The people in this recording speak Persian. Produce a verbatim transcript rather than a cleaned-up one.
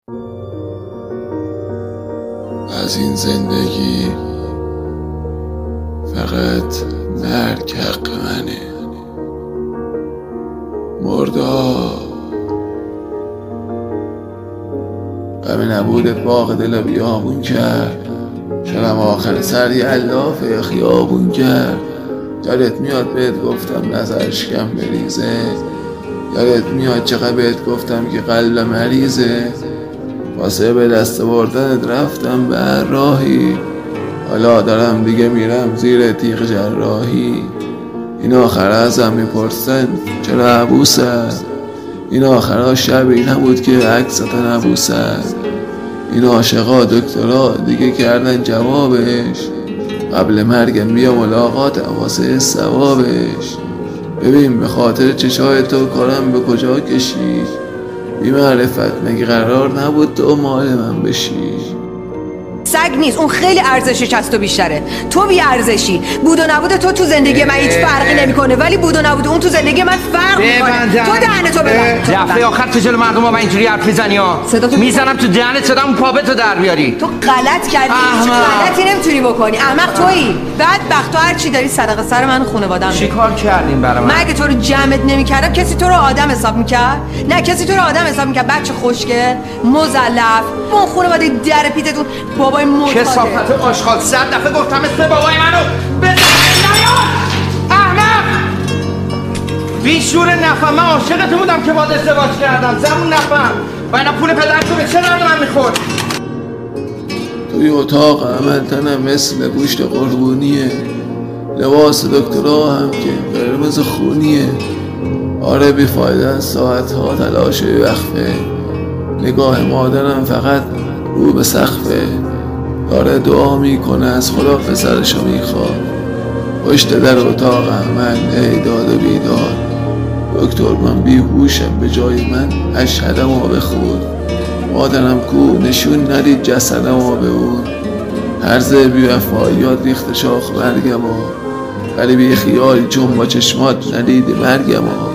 از این زندگی فقط مرگ حق منه. مردا غم نبودت باغ دل بیابون کرد، شدم آخر سر یلافه خیابون کرد. یادت میاد بهت گفتم نظرش کم بریزه، یادت میاد چقدر بهت گفتم که قلب مریضه. واسه به دست بردنت رفتم به هر راهی، حالا دارم دیگه میرم زیر تیغ جراحی. این آخر ازم میپرسن چرا عبوسم، این آخرها شبی نبود که عکست نبوسم. این عاشقا دکترا دیگه کردن جوابش، قبل مرگم بیا ملاقاتم واسه ثوابش. ببین به خاطر چشای تو کارم به کجا کشید، بی معرفت مگه قرار نبود تو مال من بشی؟ سگ نیست، اون خیلی ارزشش از تو بیشتره. تو بی ارزشی. بود و نبود تو تو زندگی من هیچ فرقی نمیکنه، ولی بود و نبود اون تو زندگی من فرق میکنه. تو دهن تو ببند. دفعه آخر تو جلو مردم با اینجوری حرف میزنی ها، میزنم تو دهنت صدا اون پاپه تو در بیاری. تو غلط کردی، هیچ غلطی نمیتونی بکنی. احمق تویی. بدبخت تو هر چی داری صدقه سر من و خانواده‌ام. چیکار کردین برام؟ من اگه تو رو جمعت نمیکردم کسی تو رو آدم حساب میکرد؟ نه کسی تو رو آدم حساب میکرد. بچه خوشگل مزلف اون خانواده در پیتتون بابای موتاده. کثافت آشغال. صد دفعه گفتم اسم بابای منو بزن نیار. احمق بیشور نفهم. من عاشقت بودم که باهات ازدواج کردم. زبون نفهم و اینا پول پدرتو به چه درد من میخورد؟ توی اتاق عمل تنم مثل گوشت قربونیه، لباس دکترها هم که قرمز خونیه. آره بیفایده ساعت ها تلاش وقفه، نگاه مادرم فقط رو به سقفه. داره دعا میکنه از خدا پسرشو میخواد، پشت در اتاق عمل ای داد و بیداد. دکتر من بیهوشم به جای من اشهدم و بخود. مادرم کو نشون ندید جسدم و به اون، هرز بی وفاییات ریخت شاخ برگم و ولی بی خیالی چون با چشمات ندید مرگم و